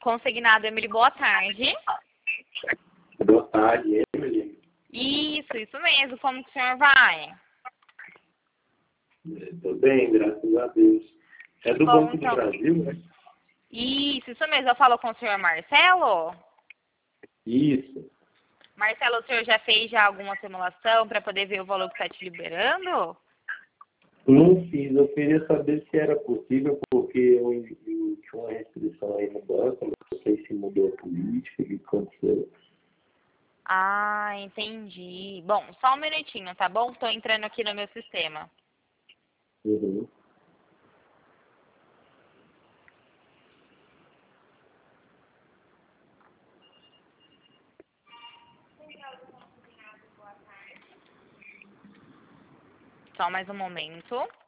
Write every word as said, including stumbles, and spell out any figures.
Consignado, Emily, boa tarde. Boa tarde, Emily. Isso, isso mesmo. Como que o senhor vai? Estou bem, graças a Deus. É do Bom, Banco então... do Brasil, né? Isso, isso mesmo. Eu falo com o senhor Marcelo? Isso. Marcelo, o senhor já fez já alguma simulação para poder ver o valor que está te liberando? Não fiz, eu queria saber se era possível, porque eu, eu tinha uma restrição aí no banco, não sei se mudou a política, o que aconteceu. Ah, entendi. Bom, só um minutinho, tá bom? Estou entrando aqui no meu sistema. Uhum. Só mais um momento.